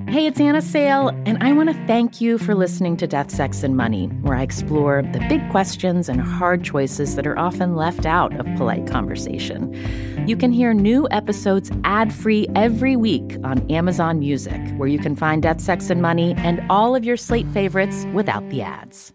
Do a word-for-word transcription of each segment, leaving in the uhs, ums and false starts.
Hey, it's Anna Sale, and I want to thank you for listening to Death, Sex, and Money, where I explore the big questions and hard choices that are often left out of polite conversation. You can hear new episodes ad-free every week on Amazon Music, where you can find Death, Sex, and Money and all of your Slate favorites without the ads.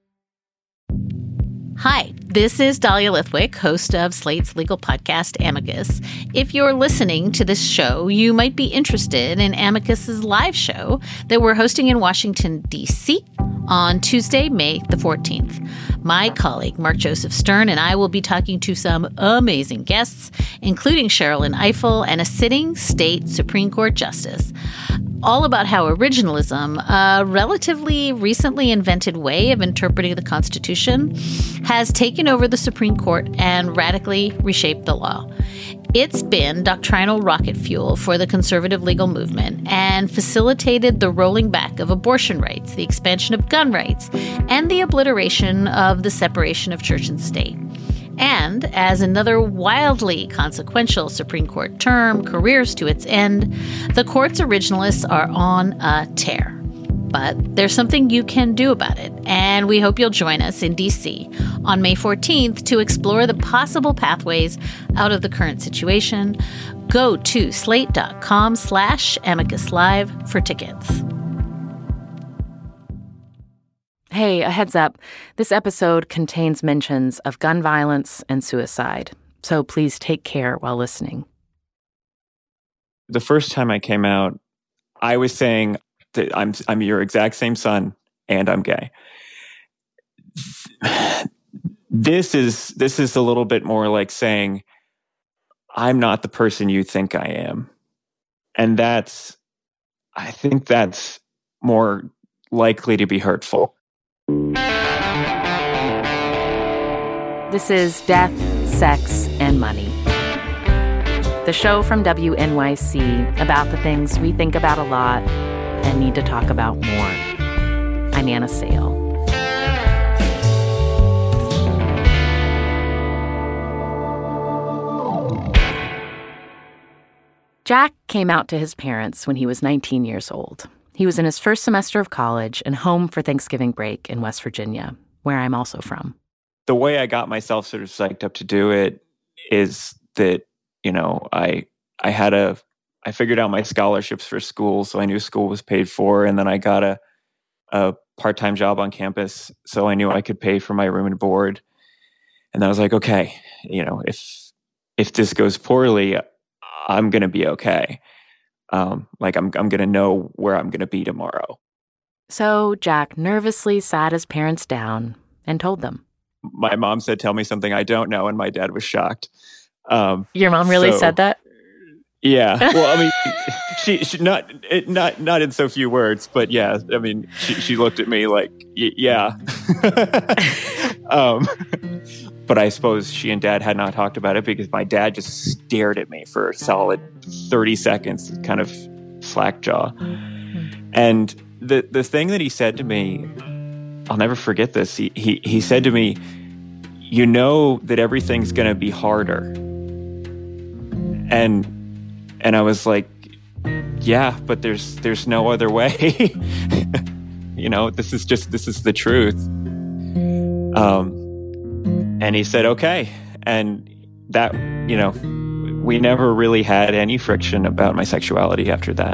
Hi, this is Dahlia Lithwick, host of Slate's legal podcast, Amicus. If you're listening to this show, you might be interested in Amicus's live show that we're hosting in Washington, D C on Tuesday, May the fourteenth. My colleague, Mark Joseph Stern, and I will be talking to some amazing guests, including Sherrilyn Ifill and a sitting state Supreme Court justice, all about how originalism, a relatively recently invented way of interpreting the Constitution, has taken over the Supreme Court and radically reshaped the law. It's been doctrinal rocket fuel for the conservative legal movement and facilitated the rolling back of abortion rights, the expansion of gun rights, and the obliteration of the separation of church and state. And as another wildly consequential Supreme Court term careers to its end, the court's originalists are on a tear. But there's something you can do about it, and we hope you'll join us in D C on May fourteenth to explore the possible pathways out of the current situation. Go to slate.com slash amicus live for tickets. Hey, a heads up. This episode contains mentions of gun violence and suicide, so please take care while listening. The first time I came out, I was saying that I'm I'm your exact same son and I'm gay. This is this is a little bit more like saying I'm not the person you think I am. And that's I think that's more likely to be hurtful. This is Death, Sex, and Money, the show from W N Y C about the things we think about a lot and need to talk about more. I'm Anna Sale. Jack came out to his parents when he was nineteen years old. He was in his first semester of college and home for Thanksgiving break in West Virginia, where I'm also from. The way I got myself sort of psyched up to do it is that, you know, I I had a I figured out my scholarships for school, so I knew school was paid for, and then I got a a part-time job on campus, so I knew I could pay for my room and board. And then I was like, okay, you know, if if this goes poorly, I'm going to be okay. Um, like I'm I'm going to know where I'm going to be tomorrow. So Jack nervously sat his parents down and told them. My mom said, "Tell me something I don't know," and my dad was shocked. Um, Your mom really so, said that? Yeah. Well, I mean, she, she not it, not not in so few words, but yeah. I mean, she she looked at me like, y- yeah. um, but I suppose she and Dad had not talked about it because my dad just stared at me for a solid thirty seconds, kind of slack jaw. And the the thing that he said to me, I'll never forget this. He he he said to me, "You know that everything's going to be harder." And and I was like, "Yeah, but there's there's no other way." You know, this is just this is the truth. Um, and he said, "Okay," and that, you know, we never really had any friction about my sexuality after that.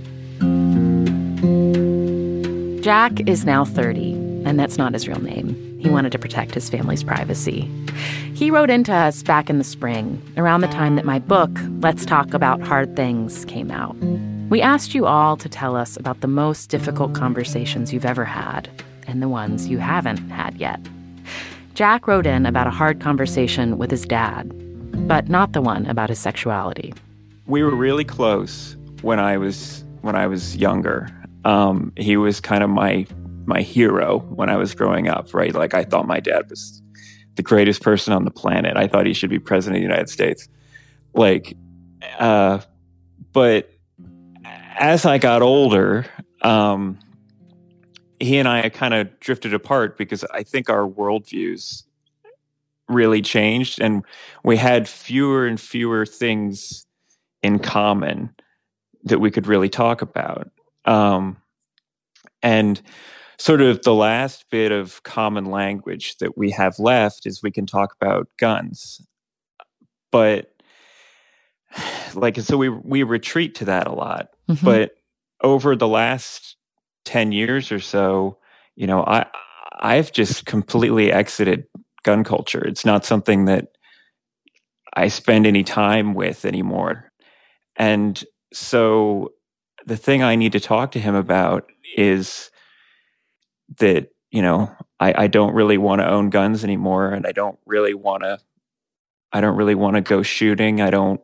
Jack is now thirty, and that's not his real name. He wanted to protect his family's privacy. He wrote into us back in the spring, around the time that my book, Let's Talk About Hard Things, came out. We asked you all to tell us about the most difficult conversations you've ever had, and the ones you haven't had yet. Jack wrote in about a hard conversation with his dad, but not the one about his sexuality. We were really close when I was when I was younger. Um, he was kind of my my hero when I was growing up, right? Like, I thought my dad was the greatest person on the planet. I thought he should be president of the United States. Like, uh, but as I got older, um, he and I kind of drifted apart because I think our worldviews really changed, and we had fewer and fewer things in common that we could really talk about. Um, and sort of the last bit of common language that we have left is we can talk about guns. But like, so we we retreat to that a lot. Mm-hmm. But over the last ten years or so, you know, I I've just completely exited gun culture. It's not something that I spend any time with anymore. And so the thing I need to talk to him about is that, you know, I, I don't really want to own guns anymore, and I don't really want to I don't really want to go shooting. I don't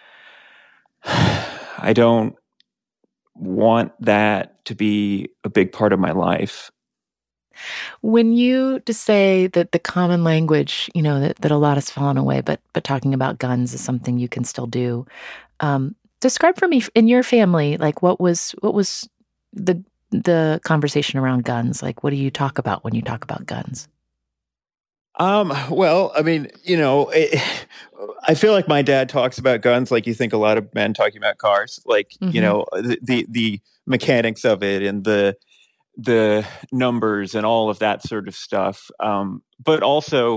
I don't want that to be a big part of my life. When you just say that the common language, you know, that, that a lot has fallen away, but but talking about guns is something you can still do. Um, describe for me in your family, like what was what was the the conversation around guns? Like, what do you talk about when you talk about guns? Um, well, I mean, you know, it, I feel like my dad talks about guns like you think a lot of men talking about cars, like, mm-hmm. you know, the, the, the mechanics of it and the, the numbers and all of that sort of stuff. Um, but also,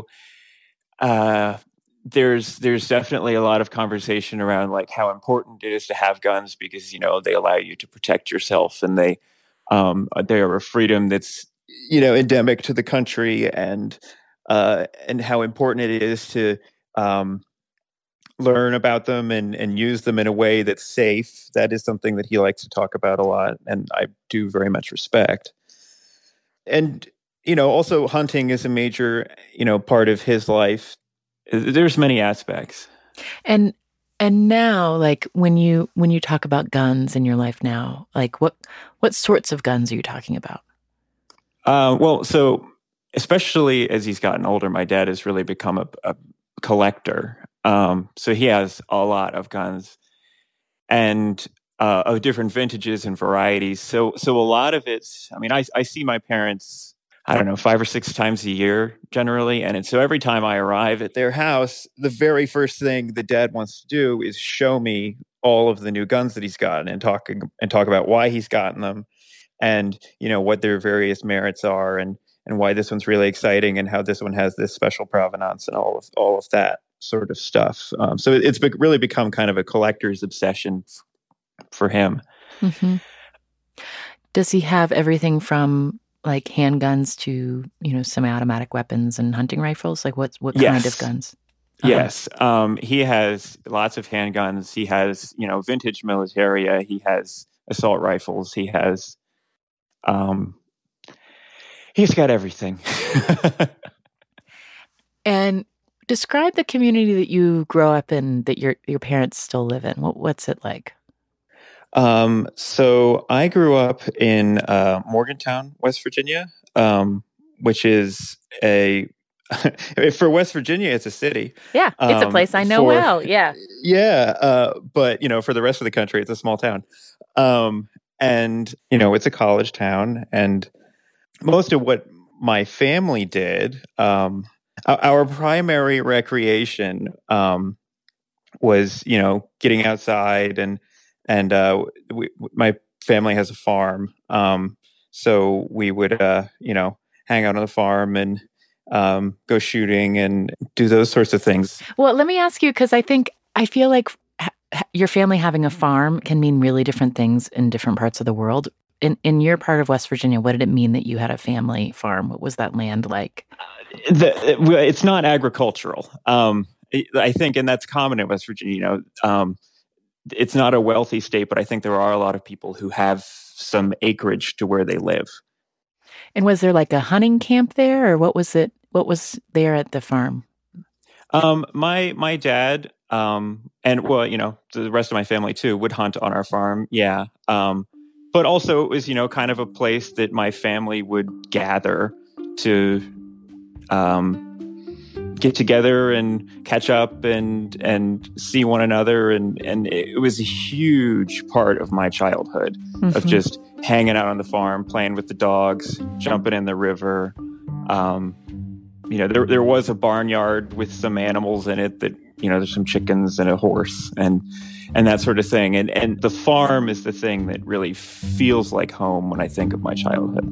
uh, there's, there's definitely a lot of conversation around like how important it is to have guns because, you know, they allow you to protect yourself and they, um, they are a freedom that's, you know, endemic to the country and, Uh, and how important it is to um, learn about them and, and use them in a way that's safe. That is something that he likes to talk about a lot, and I do very much respect. And, you know, also hunting is a major, you know, part of his life. There's many aspects. And and now, like when you when you talk about guns in your life now, like what what sorts of guns are you talking about? Uh, well, so. Especially as he's gotten older, my dad has really become a, a collector. Um, so he has a lot of guns and uh, of different vintages and varieties. So so a lot of it's, I mean, I, I see my parents, I don't know, five or six times a year generally. And it, so every time I arrive at their house, the very first thing the dad wants to do is show me all of the new guns that he's gotten and talk, and talk about why he's gotten them and, you know, what their various merits are and and why this one's really exciting and how this one has this special provenance and all of all of that sort of stuff. Um, so it's be- really become kind of a collector's obsession f- for him. Mm-hmm. Does he have everything from like handguns to, you know, semi-automatic weapons and hunting rifles? Like what, what yes. kind of guns? Uh-huh. Yes. Um, he has lots of handguns. He has, you know, vintage militaria. He has assault rifles. He has... Um, He's got everything. And describe the community that you grow up in, that your your parents still live in. What what's it like? Um, so I grew up in uh, Morgantown, West Virginia, um, which is a for West Virginia, it's a city. Yeah, it's um, a place I know for, well. Yeah, yeah. Uh, but you know, for the rest of the country, it's a small town, um, and you know, it's a college town, and most of what my family did, um, our, our primary recreation um, was, you know, getting outside and and uh, we, my family has a farm, um, so we would, uh, you know, hang out on the farm and um, go shooting and do those sorts of things. Well, let me ask you because I think I feel like ha- your family having a farm can mean really different things in different parts of the world. In in your part of West Virginia, what did it mean that you had a family farm? What was that land like? Uh, the, it's not agricultural. Um, I think, and that's common in West Virginia. You know, um, it's not a wealthy state, but I think there are a lot of people who have some acreage to where they live. And was there like a hunting camp there, or what was it? What was there at the farm? Um, my my dad um, and well, you know, the rest of my family too would hunt on our farm. Yeah. Um, But also it was, you know, kind of a place that my family would gather to um, get together and catch up and and see one another. And, and it was a huge part of my childhood mm-hmm. of just hanging out on the farm, playing with the dogs, jumping in the river. Um, you know, there, there was a barnyard with some animals in it that, you know, there's some chickens and a horse. And and that sort of thing. And and the farm is the thing that really feels like home when I think of my childhood.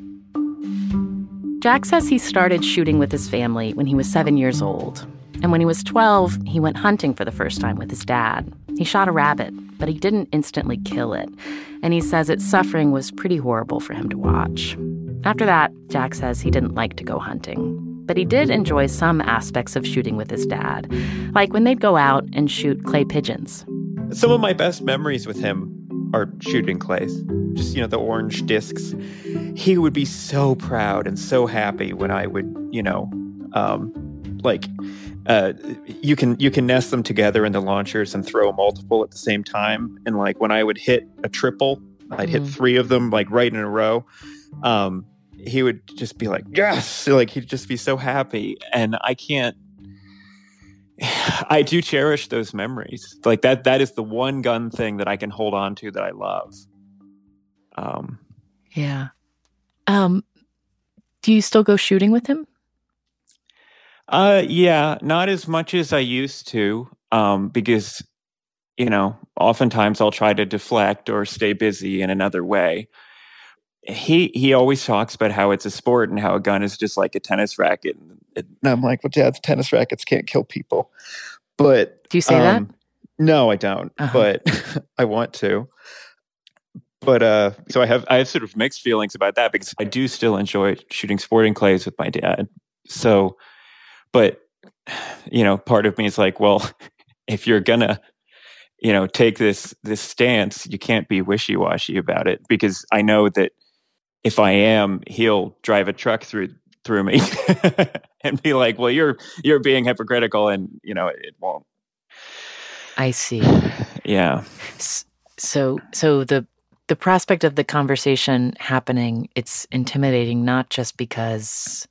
Jack says he started shooting with his family when he was seven years old. And when he was twelve, he went hunting for the first time with his dad. He shot a rabbit, but he didn't instantly kill it. And he says its suffering was pretty horrible for him to watch. After that, Jack says he didn't like to go hunting. But he did enjoy some aspects of shooting with his dad, like when they'd go out and shoot clay pigeons. Some of my best memories with him are shooting clays, just, you know, the orange discs. He would be so proud and so happy when I would, you know, um, like, uh, you can you can nest them together in the launchers and throw multiple at the same time. And like when I would hit a triple, I'd mm-hmm. hit three of them like right in a row. Um, he would just be like, yes, like he'd just be so happy. And I can't, I do cherish those memories. Like that, that is the one gun thing that I can hold on to that I love. Um, yeah. Um, do you still go shooting with him? Uh, yeah, not as much as I used to, um, because, you know, oftentimes I'll try to deflect or stay busy in another way. He he always talks about how it's a sport and how a gun is just like a tennis racket. And I'm like, well, Dad, tennis rackets can't kill people. But do you say um, that? No, I don't. Uh-huh. But I want to. But uh, so I have I have sort of mixed feelings about that because I do still enjoy shooting sporting clays with my dad. So, but you know, part of me is like, well, if you're gonna, you know, take this this stance, you can't be wishy-washy about it, because I know that if I am, he'll drive a truck through through me and be like, well, you're you're being hypocritical, and you know, it, it won't. I see. Yeah. So so the the prospect of the conversation happening, it's intimidating, not just because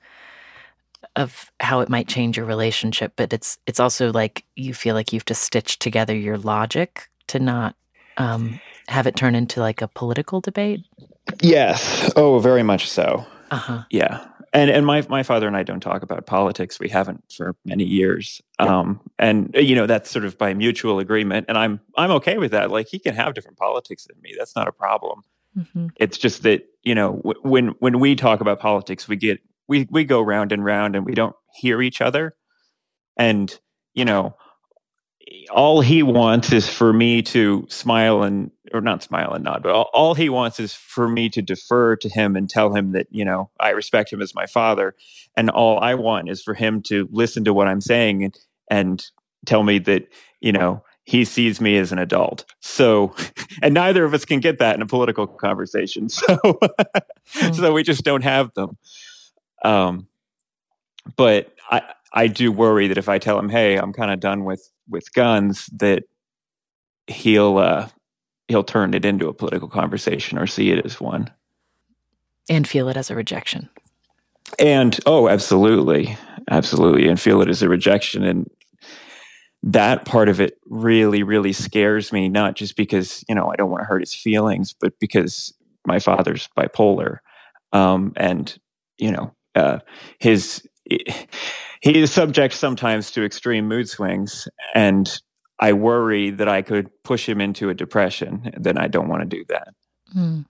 of how it might change your relationship, but it's it's also like you feel like you have to stitch together your logic to not um, have it turn into like a political debate. Yes. Oh, very much so. Uh-huh. Yeah. And and my my father and I don't talk about politics. We haven't for many years. Um, and you know, that's sort of by mutual agreement. And I'm I'm okay with that. Like, he can have different politics than me. That's not a problem. Mm-hmm. It's just that, you know, w- when when we talk about politics, we get we we go round and round and we don't hear each other. And, you know, all he wants is for me to smile and, or not smile and nod, but all, all he wants is for me to defer to him and tell him that, you know, I respect him as my father. And all I want is for him to listen to what I'm saying and, and tell me that, you know, he sees me as an adult. So, and neither of us can get that in a political conversation. So, mm. so we just don't have them. Um, but I, I do worry that if I tell him, hey, I'm kind of done with, with guns, that he'll, uh, he'll turn it into a political conversation or see it as one. And feel it as a rejection. And, oh, absolutely. Absolutely. And feel it as a rejection. And that part of it really, really scares me, not just because, you know, I don't want to hurt his feelings, but because my father's bipolar. Um, and, you know, uh, his, he is subject sometimes to extreme mood swings, and I worry that I could push him into a depression. Then I don't want to do that. Mm.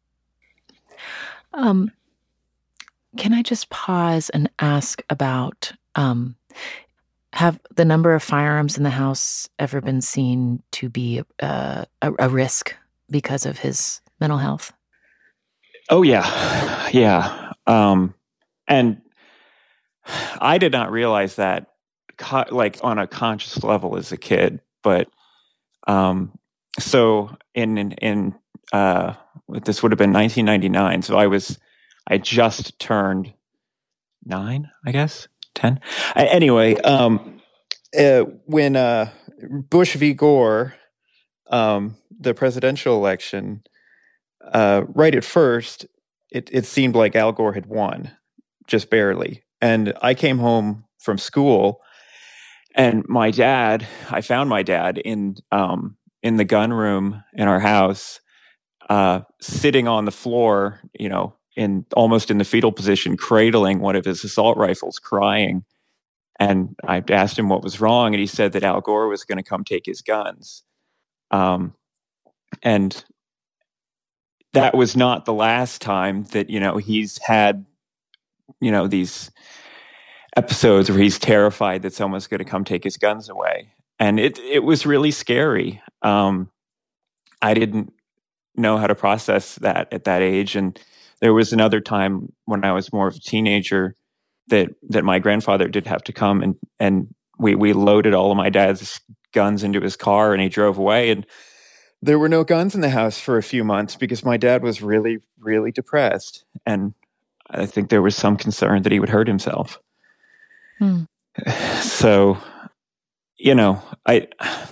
Um, can I just pause and ask about, um, have the number of firearms in the house ever been seen to be uh, a, a risk because of his mental health? Oh, yeah. Yeah. Um, and I did not realize that co- like on a conscious level as a kid, but um, so in, in, in uh, this would have been nineteen ninety-nine. So I was, I just turned nine, I guess, ten. I, anyway, um, uh, when uh, Bush v. Gore, um, the presidential election, uh, right at first, it, it seemed like Al Gore had won, just barely. And I came home from school, and my dad, I found my dad in um, in the gun room in our house, uh, sitting on the floor, you know, in almost in the fetal position, cradling one of his assault rifles, crying. And I asked him what was wrong, and he said that Al Gore was going to come take his guns. Um, and that was not the last time that, you know, he's had, you know, these episodes where he's terrified that someone's going to come take his guns away. And it, it was really scary. Um, I didn't know how to process that at that age. And there was another time when I was more of a teenager that, that my grandfather did have to come and, and we, we loaded all of my dad's guns into his car and he drove away, and there were no guns in the house for a few months because my dad was really, really depressed. And I think there was some concern that he would hurt himself. Hmm. So, you know, I,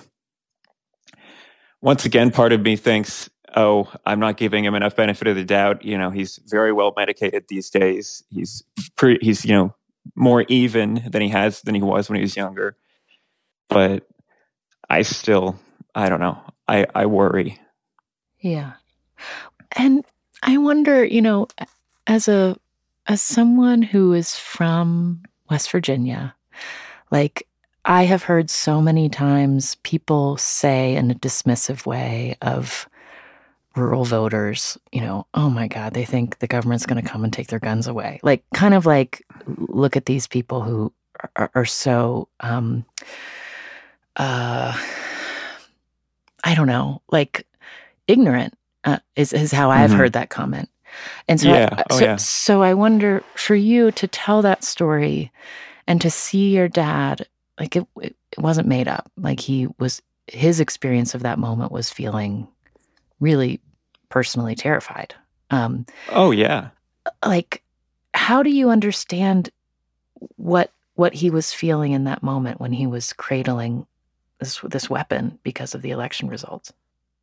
once again, part of me thinks, oh, I'm not giving him enough benefit of the doubt. You know, he's very well medicated these days. He's pre, he's, you know, more even than he has, than he was when he was younger. But I still, I don't know. I, I worry. Yeah. And I wonder, you know, as a, as someone who is from West Virginia, like, I have heard so many times people say in a dismissive way of rural voters, you know, oh my God, they think the government's going to come and take their guns away. Like, kind of like, look at these people who are, are so, um, uh, I don't know, like ignorant uh, is, is how I've mm-hmm. heard that comment. And so, yeah. I, oh, so, yeah. so I wonder for you to tell that story and to see your dad, like it, it wasn't made up. Like he was, his experience of that moment was feeling really personally terrified. Um, oh yeah. Like, how do you understand what, what he was feeling in that moment when he was cradling this, this weapon because of the election results?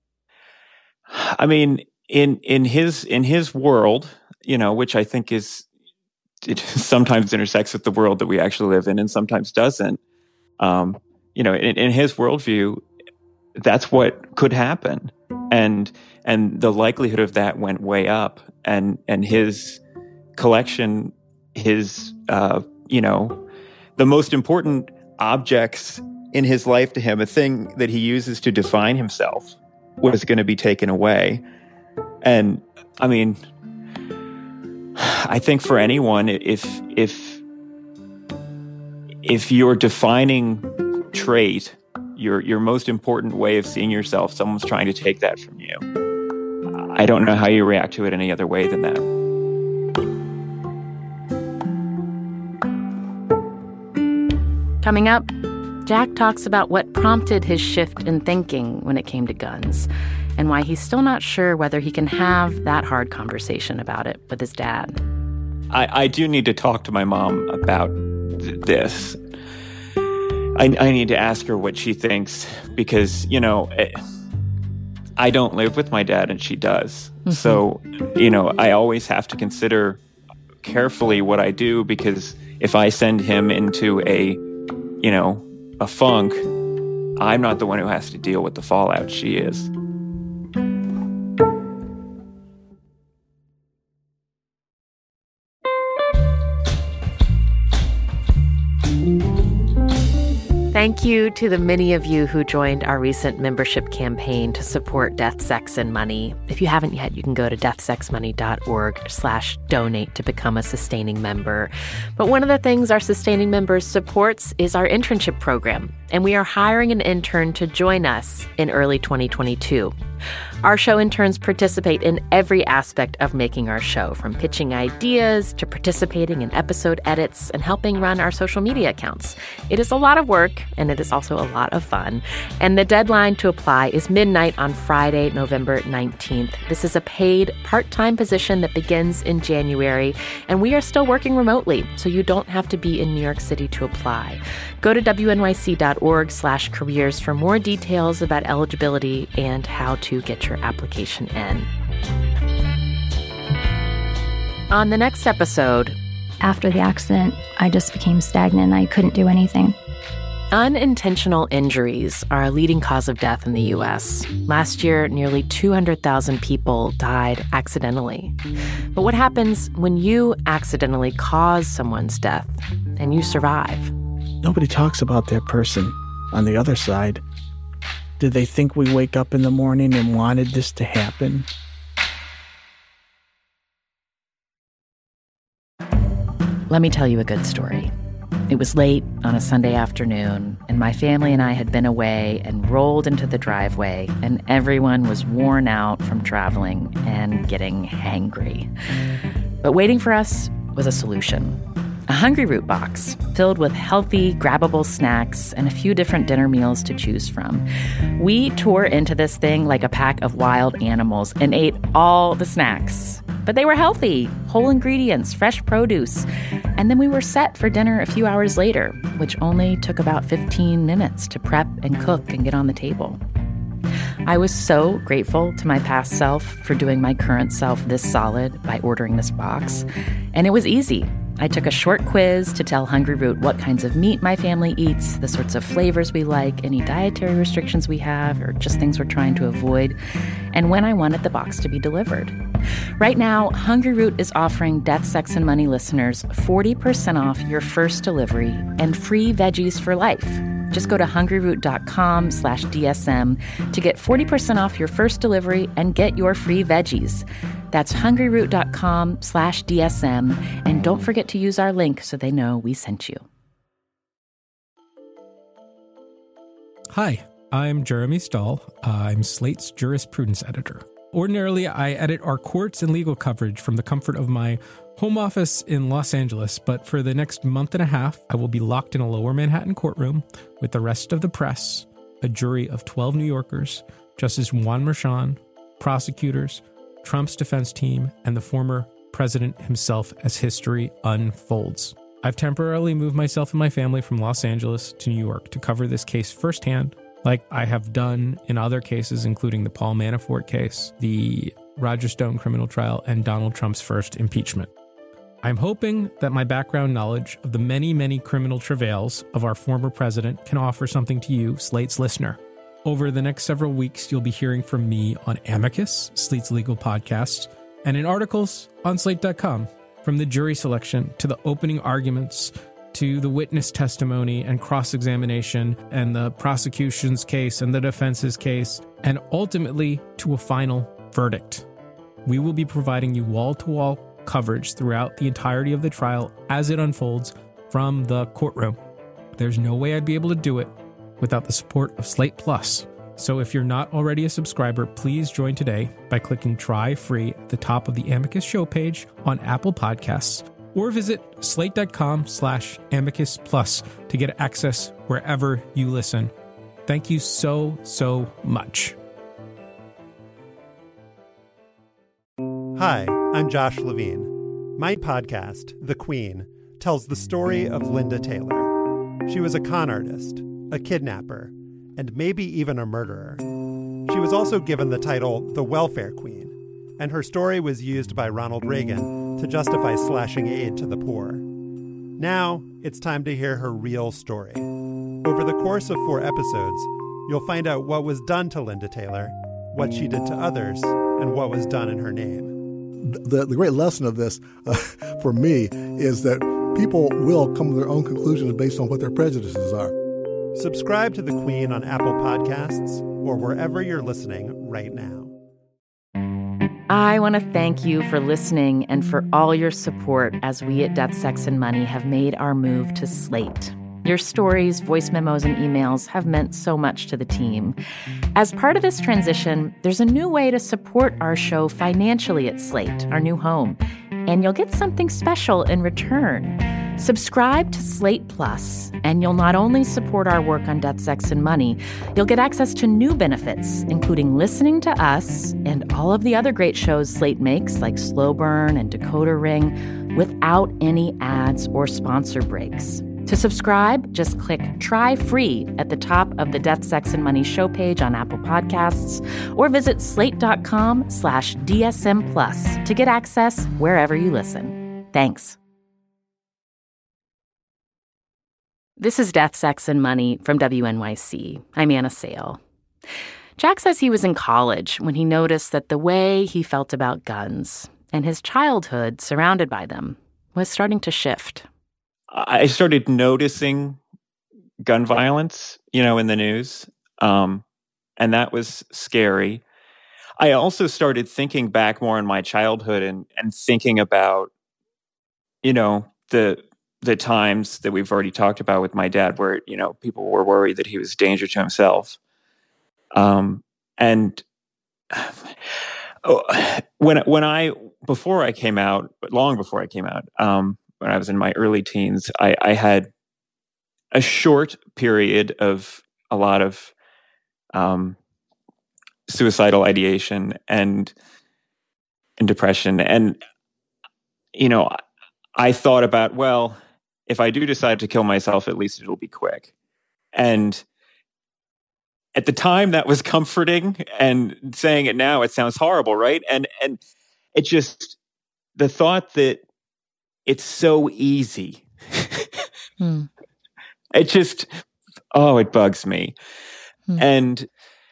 I mean, in, in his, in his world, you know, which I think is, it sometimes intersects with the world that we actually live in and sometimes doesn't. Um, you know, in, in his worldview, that's what could happen. And, and the likelihood of that went way up, and, and his collection, his, uh, you know, the most important objects in his life to him, a thing that he uses to define himself, was going to be taken away. And I mean, I think for anyone, if, if, if your defining trait, your, your most important way of seeing yourself, someone's trying to take that from you, I don't know how you react to it any other way than that. Coming up, Jack talks about what prompted his shift in thinking when it came to guns, and why he's still not sure whether he can have that hard conversation about it with his dad. I, I do need to talk to my mom about th- this. I, I need to ask her what she thinks, because, you know, it, I don't live with my dad and she does. Mm-hmm. So, you know, I always have to consider carefully what I do, because if I send him into a, you know, a funk, I'm not the one who has to deal with the fallout. She is. Thank you to the many of you who joined our recent membership campaign to support Death, Sex, and Money. If you haven't yet, you can go to deathsexmoney.org slash donate to become a sustaining member. But one of the things our sustaining members supports is our internship program, and we are hiring an intern to join us in early twenty twenty-two. Our show interns participate in every aspect of making our show, from pitching ideas to participating in episode edits and helping run our social media accounts. It is a lot of work, and it is also a lot of fun. And the deadline to apply is midnight on Friday, November nineteenth. This is a paid part-time position that begins in January, and we are still working remotely, so you don't have to be in New York City to apply. Go to wnyc.org slash careers for more details about eligibility and how to get your application in. On the next episode, after the accident, I just became stagnant. I couldn't do anything. Unintentional injuries are a leading cause of death in the U S. Last year, nearly two hundred thousand people died accidentally. But what happens when you accidentally cause someone's death and you survive? Nobody talks about that person on the other side. Did they think we wake up in the morning and wanted this to happen? Let me tell you a good story. It was late on a Sunday afternoon, and my family and I had been away and rolled into the driveway, and everyone was worn out from traveling and getting hangry. But waiting for us was a solution. A Hungryroot box filled with healthy, grabbable snacks and a few different dinner meals to choose from. We tore into this thing like a pack of wild animals and ate all the snacks. But they were healthy, whole ingredients, fresh produce. And then we were set for dinner a few hours later, which only took about fifteen minutes to prep and cook and get on the table. I was so grateful to my past self for doing my current self this solid by ordering this box. And it was easy. I took a short quiz to tell Hungryroot what kinds of meat my family eats, the sorts of flavors we like, any dietary restrictions we have, or just things we're trying to avoid, and when I wanted the box to be delivered. Right now, Hungryroot is offering Death, Sex, and Money listeners forty percent off your first delivery and free veggies for life. Just go to hungryroot.com slash DSM to get forty percent off your first delivery and get your free veggies. That's hungryroot.com slash DSM. And don't forget to use our link so they know we sent you. Hi, I'm Jeremy Stahl. I'm Slate's jurisprudence editor. Ordinarily, I edit our courts and legal coverage from the comfort of my home office in Los Angeles, but for the next month and a half, I will be locked in a lower Manhattan courtroom with the rest of the press, a jury of twelve New Yorkers, Justice Juan Merchan, prosecutors, Trump's defense team, and the former president himself as history unfolds. I've temporarily moved myself and my family from Los Angeles to New York to cover this case firsthand, like I have done in other cases, including the Paul Manafort case, the Roger Stone criminal trial, and Donald Trump's first impeachment. I'm hoping that my background knowledge of the many, many criminal travails of our former president can offer something to you, Slate's listener. Over the next several weeks, you'll be hearing from me on Amicus, Slate's legal podcast, and in articles on slate dot com, from the jury selection to the opening arguments to the witness testimony and cross-examination and the prosecution's case and the defense's case, and ultimately to a final verdict. We will be providing you wall-to-wall coverage throughout the entirety of the trial as it unfolds from the courtroom. There's no way I'd be able to do it without the support of Slate Plus. So if you're not already a subscriber, please join today by clicking Try Free at the top of the Amicus show page on Apple Podcasts, or visit slate.com slash amicus plus to get access wherever you listen. Thank you so, so much. Hi, I'm Josh Levine. My podcast, The Queen, tells the story of Linda Taylor. She was a con artist, a kidnapper, and maybe even a murderer. She was also given the title the Welfare Queen, and her story was used by Ronald Reagan to justify slashing aid to the poor. Now, it's time to hear her real story. Over the course of four episodes, you'll find out what was done to Linda Taylor, what she did to others, and what was done in her name. The, the great lesson of this, uh, for me, is that people will come to their own conclusions based on what their prejudices are. Subscribe to The Queen on Apple Podcasts or wherever you're listening right now. I want to thank you for listening and for all your support as we at Death, Sex, and Money have made our move to Slate. Your stories, voice memos, and emails have meant so much to the team. As part of this transition, there's a new way to support our show financially at Slate, our new home, and you'll get something special in return. Subscribe to Slate Plus, and you'll not only support our work on Death, Sex, and Money, you'll get access to new benefits, including listening to us and all of the other great shows Slate makes, like Slow Burn and Decoder Ring, without any ads or sponsor breaks. To subscribe, just click Try Free at the top of the Death, Sex, and Money show page on Apple Podcasts, or visit slate.com slash DSM Plus to get access wherever you listen. Thanks. This is Death, Sex, and Money from W N Y C. I'm Anna Sale. Jack says he was in college when he noticed that the way he felt about guns and his childhood surrounded by them was starting to shift. I started noticing gun violence, you know, in the news. Um, and that was scary. I also started thinking back more in my childhood and and thinking about, you know, the the times that we've already talked about with my dad, where, you know, people were worried that he was a danger to himself. Um, and when when I before I came out, but long before I came out, um, when I was in my early teens, I, I had a short period of a lot of um, suicidal ideation and and depression, and you know, I thought about, well, if I do decide to kill myself, at least it'll be quick. And at the time, that was comforting, and saying it now, it sounds horrible, right? And and it just, the thought that it's so easy, Hmm. it just, oh, it bugs me. Hmm. And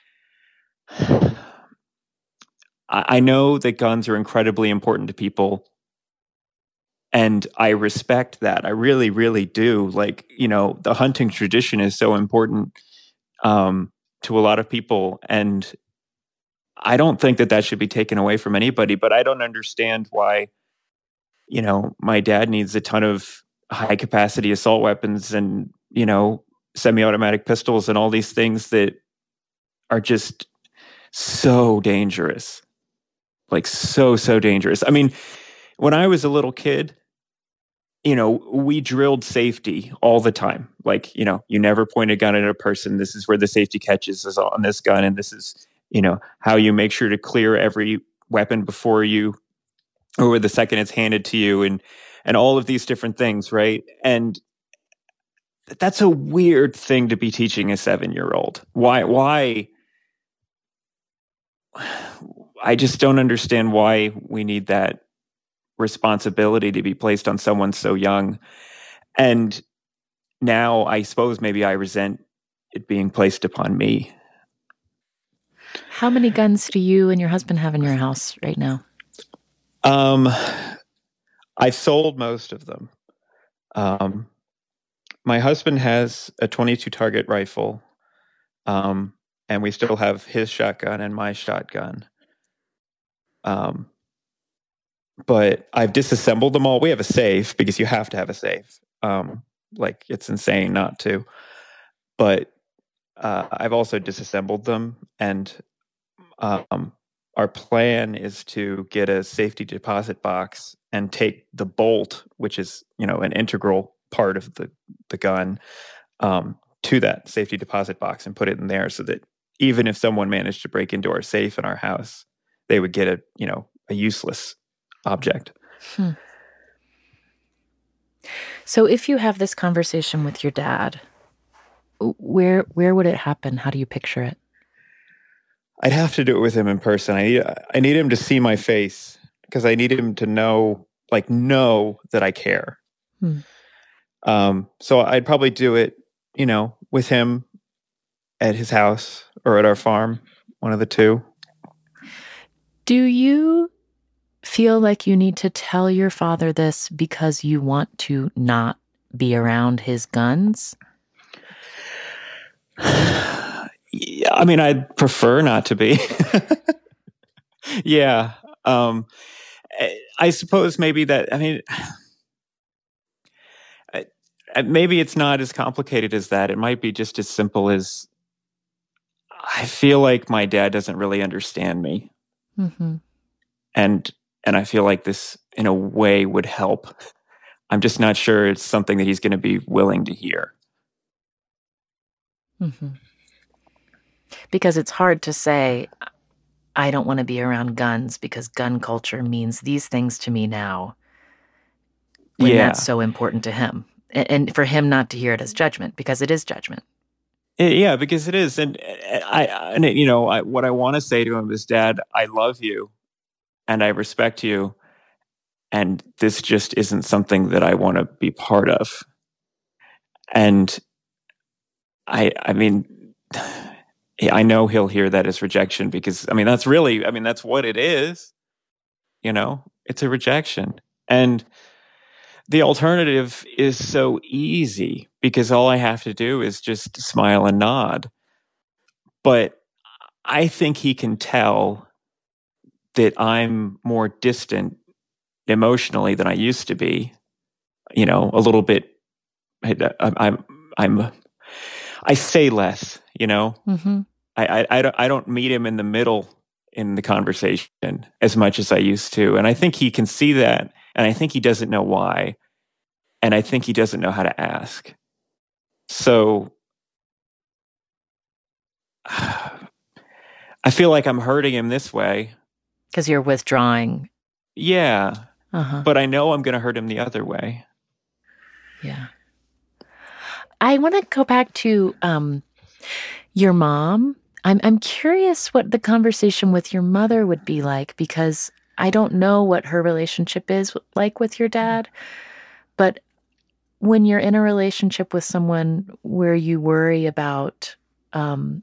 I, I know that guns are incredibly important to people. And I respect that. I really, really do. Like, you know, the hunting tradition is so important um, to a lot of people. And I don't think that that should be taken away from anybody, but I don't understand why, you know, my dad needs a ton of high capacity assault weapons and, you know, semi-automatic pistols and all these things that are just so dangerous. Like so, so dangerous. I mean, when I was a little kid, you know, we drilled safety all the time. Like, you know, you never point a gun at a person. This is where the safety catches is on this gun. And this is, you know, how you make sure to clear every weapon before you, or the second it's handed to you, and, and all of these different things. Right. And that's a weird thing to be teaching a seven-year-old. Why, why? I just don't understand why we need that responsibility to be placed on someone so young. And now I suppose maybe I resent it being placed upon me. How many guns do you and your husband have in your house right now? Um, I've sold most of them. Um, my husband has a twenty-two target rifle, um, and we still have his shotgun and my shotgun. Um, but I've disassembled them all. We have a safe because you have to have a safe. Um, like it's insane not to. But uh, I've also disassembled them, and um, our plan is to get a safety deposit box and take the bolt, which is, you know, an integral part of the the gun, um, to that safety deposit box and put it in there, so that even if someone managed to break into our safe in our house, they would get a, you know, a useless object. Hmm. So if you have this conversation with your dad, where where would it happen? How do you picture it? I'd have to do it with him in person. I need I need him to see my face, because I need him to know, like, know that I care. Hmm. Um, so I'd probably do it, you know, with him at his house or at our farm, one of the two. Do you feel like you need to tell your father this because you want to not be around his guns? Yeah, I mean, I'd prefer not to be. Yeah. Um, I suppose maybe that, I mean, maybe it's not as complicated as that. It might be just as simple as, I feel like my dad doesn't really understand me. Mm-hmm. And and I feel like this, in a way, would help. I'm just not sure it's something that he's going to be willing to hear. Mm-hmm. Because it's hard to say, I don't want to be around guns because gun culture means these things to me now, when Yeah. that's so important to him. And, and for him not to hear it as judgment, because it is judgment. Yeah, because it is. And I, and it, you know, I, what I want to say to him is, Dad, I love you and I respect you. And this just isn't something that I want to be part of. And I, I mean, I know he'll hear that as rejection, because, I mean, that's really, I mean, that's what it is. You know, it's a rejection. And the alternative is so easy, because all I have to do is just smile and nod. But I think he can tell that I'm more distant emotionally than I used to be. You know, a little bit. I, I'm, I'm, I say less. You know, Mm-hmm. I, I, I don't, I don't meet him in the middle in the conversation as much as I used to, and I think he can see that, and I think he doesn't know why, and I think he doesn't know how to ask. So, I feel like I'm hurting him this way. Because you're withdrawing. Yeah. Uh-huh. But I know I'm going to hurt him the other way. Yeah. I want to go back to um, your mom. I'm I'm curious what the conversation with your mother would be like, because I don't know what her relationship is like with your dad. But when you're in a relationship with someone where you worry about um,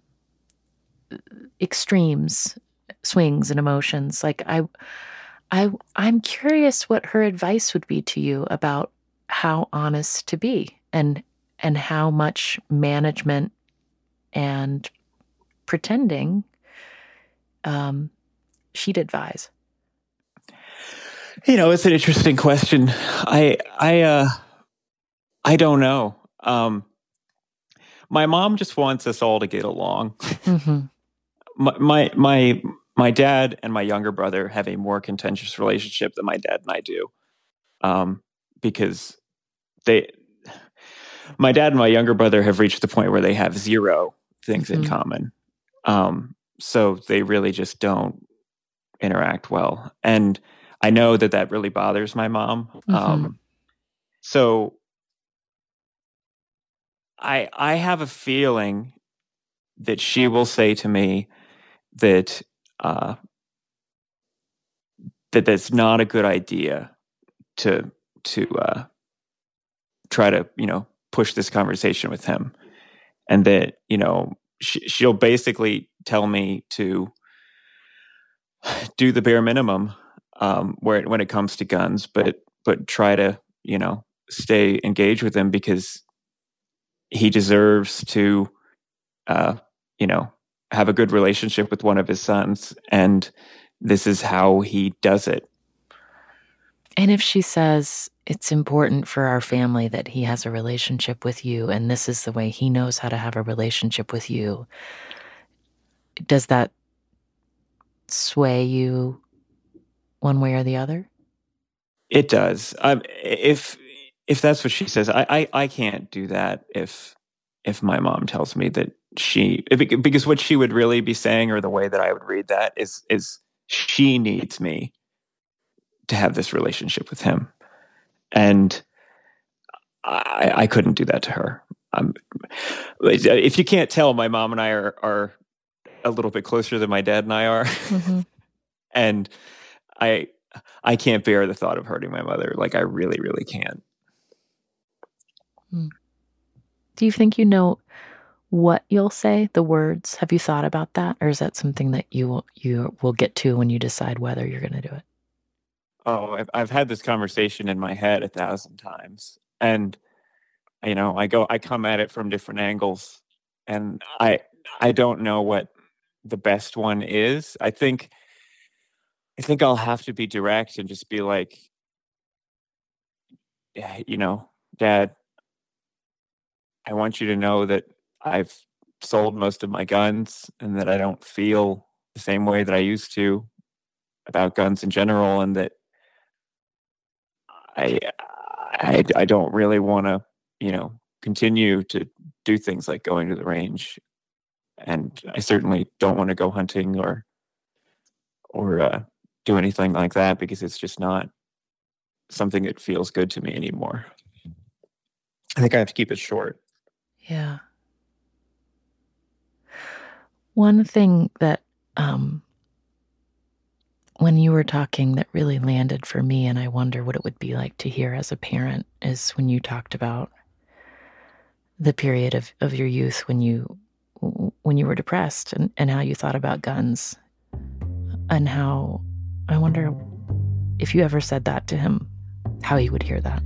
extremes, swings and emotions, like I, I, I'm curious what her advice would be to you about how honest to be and and how much management and pretending um, she'd advise. You know, it's an interesting question. I I uh, I don't know. Um, my mom just wants us all to get along. Mm-hmm. my, my my my dad and my younger brother have a more contentious relationship than my dad and I do, um, because they, my dad and my younger brother have reached the point where they have zero things Mm-hmm. in common. Um, so they really just don't interact well, and I know that that really bothers my mom. Mm-hmm. Um, so I I have a feeling that she will say to me that uh, that that's not a good idea to to uh, try to, you know, push this conversation with him, and that, you know, she, she'll basically tell me to do the bare minimum um, where when it comes to guns, but but try to, you know, stay engaged with him because he deserves to, uh, you know, have a good relationship with one of his sons, and this is how he does it. And if she says it's important for our family that he has a relationship with you, and this is the way he knows how to have a relationship with you, does that sway you one way or the other? It does. Um, if if that's what she says, I, I I can't do that. If if my mom tells me that she, because what she would really be saying, or the way that I would read that, is is she needs me to have this relationship with him, and I, I couldn't do that to her. Um, if you can't tell, my mom and I are are a little bit closer than my dad and I are, Mm-hmm. and I I can't bear the thought of hurting my mother. Like I really, really can't. Mm. Do you think you know what you'll say, the words? Have you thought about that, or is that something that you will, you will get to when you decide whether you're going to do it? Oh, I've, I've had this conversation in my head a thousand times, and you know, I go, I come at it from different angles, and I, I don't know what the best one is. I think, I think I'll have to be direct and just be like, yeah, you know, Dad, I want you to know that I've sold most of my guns, and that I don't feel the same way that I used to about guns in general, and that I, I, I don't really want to, you know, continue to do things like going to the range, and I certainly don't want to go hunting or, or uh, do anything like that, because it's just not something that feels good to me anymore. I think I have to keep it short. Yeah. One thing that, um, when you were talking, that really landed for me, and I wonder what it would be like to hear as a parent, is when you talked about the period of, of your youth when you when you were depressed, and, and how you thought about guns, and how, I wonder if you ever said that to him, how he would hear that.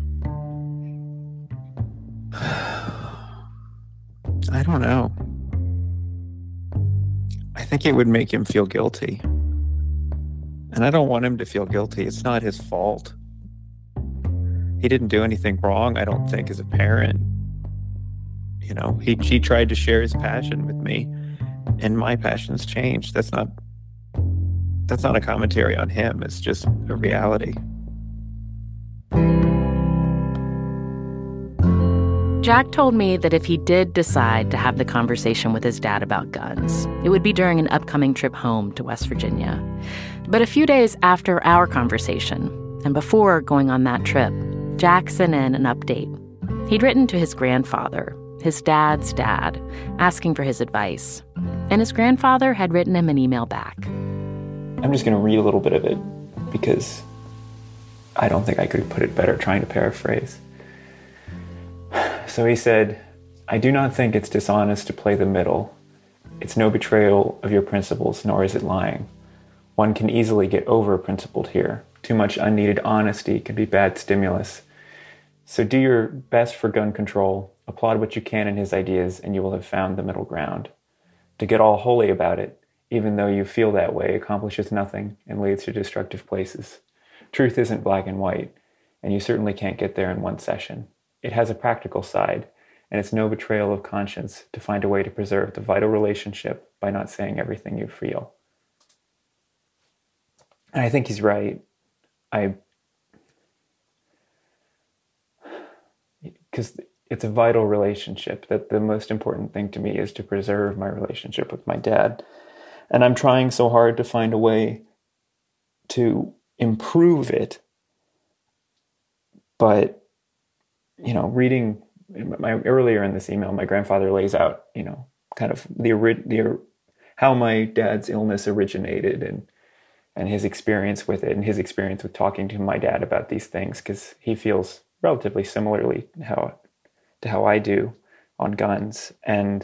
I don't know. I think it would make him feel guilty. And I don't want him to feel guilty. It's not his fault. He didn't do anything wrong, I don't think, as a parent. You know, he, he tried to share his passion with me, and my passion's changed. That's not, that's not a commentary on him. It's just a reality. Jack told me that if he did decide to have the conversation with his dad about guns, it would be during an upcoming trip home to West Virginia. But a few days after our conversation, and before going on that trip, Jack sent in an update. He'd written to his grandfather, his dad's dad, asking for his advice. And his grandfather had written him an email back. I'm just going to read a little bit of it because I don't think I could have put it better trying to paraphrase. So he said, I do not think it's dishonest to play the middle. It's no betrayal of your principles, nor is it lying. One can easily get over-principled here. Too much unneeded honesty can be bad stimulus. So do your best for gun control, applaud what you can in his ideas, and you will have found the middle ground. To get all holy about it, even though you feel that way, accomplishes nothing and leads to destructive places. Truth isn't black and white, and you certainly can't get there in one session. It has a practical side, and it's no betrayal of conscience to find a way to preserve the vital relationship by not saying everything you feel. And I think he's right. I, because it's a vital relationship, that the most important thing to me is to preserve my relationship with my dad. And I'm trying so hard to find a way to improve it. But you know, reading my earlier in this email, my grandfather lays out, you know, kind of the, the how my dad's illness originated and and his experience with it and his experience with talking to my dad about these things, because he feels relatively similarly how to how I do on guns. And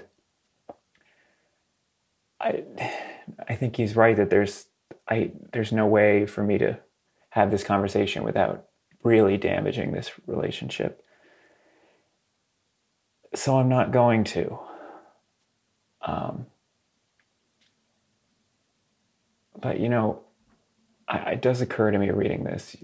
I I think he's right that there's I there's no way for me to have this conversation without really damaging this relationship. So I'm not going to. Um, but, you know, I, it does occur to me reading this.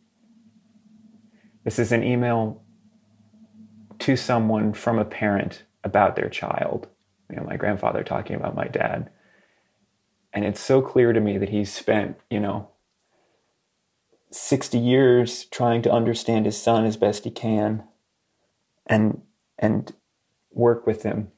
This is an email to someone from a parent about their child. You know, my grandfather talking about my dad. And it's so clear to me that he's spent, you know, sixty years trying to understand his son as best he can and and work with him.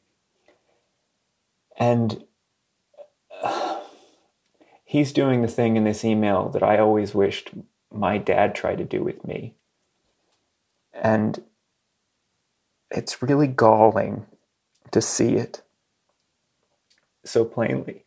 And uh, he's doing the thing in this email that I always wished my dad tried to do with me. And it's really galling to see it so plainly.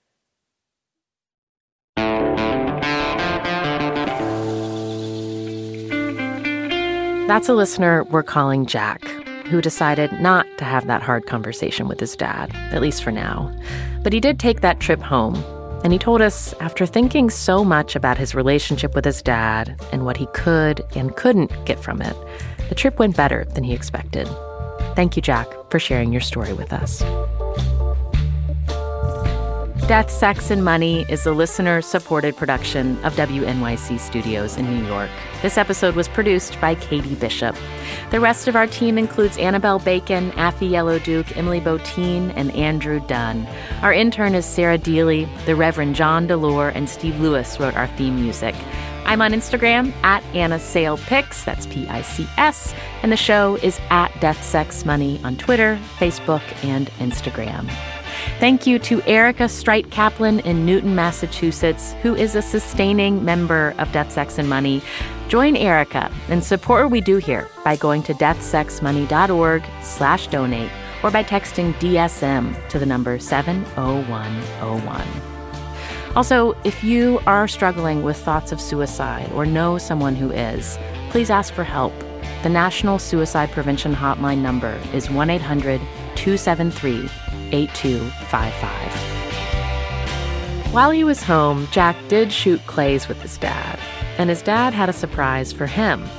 That's a listener we're calling Jack, who decided not to have that hard conversation with his dad, at least for now. But he did take that trip home, and he told us after thinking so much about his relationship with his dad and what he could and couldn't get from it, the trip went better than he expected. Thank you, Jack, for sharing your story with us. Death, Sex, and Money is a listener-supported production of W N Y C Studios in New York. This episode was produced by Katie Bishop. The rest of our team includes Annabelle Bacon, Affy Yellow-Duke, Emily Botine, and Andrew Dunn. Our intern is Sarah Deely. The Reverend John Delore and Steve Lewis wrote our theme music. I'm on Instagram at Anna Sale Pics, that's P I C S, and the show is at Death, Sex, Money on Twitter, Facebook, and Instagram. Thank you to Erica Streit Kaplan in Newton, Massachusetts, who is a sustaining member of Death, Sex, and Money. Join Erica and support what we do here by going to deathsexmoney.org slash donate or by texting D S M to the number seven oh one oh one. Also, if you are struggling with thoughts of suicide or know someone who is, please ask for help. The National Suicide Prevention Hotline number is one eight hundred two seven three eight two five five. While he was home, Jack did shoot clays with his dad, and his dad had a surprise for him.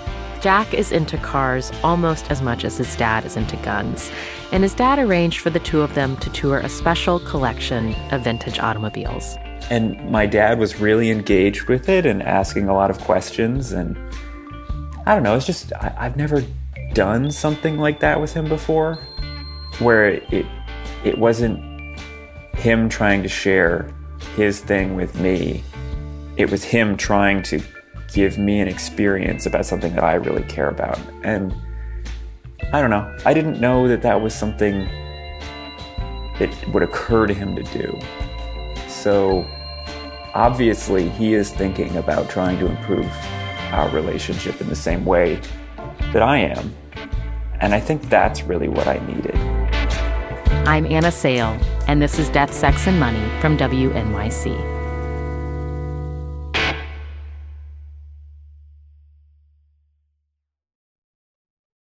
Jack is into cars almost as much as his dad is into guns, and his dad arranged for the two of them to tour a special collection of vintage automobiles. And my dad was really engaged with it and asking a lot of questions, and I don't know, it's just, I, I've never done something like that with him before, where it it wasn't him trying to share his thing with me. It was him trying to give me an experience about something that I really care about. And I don't know, I didn't know that that was something that would occur to him to do. So obviously he is thinking about trying to improve our relationship in the same way that I am. And I think that's really what I needed. I'm Anna Sale, and this is Death, Sex, and Money from W N Y C.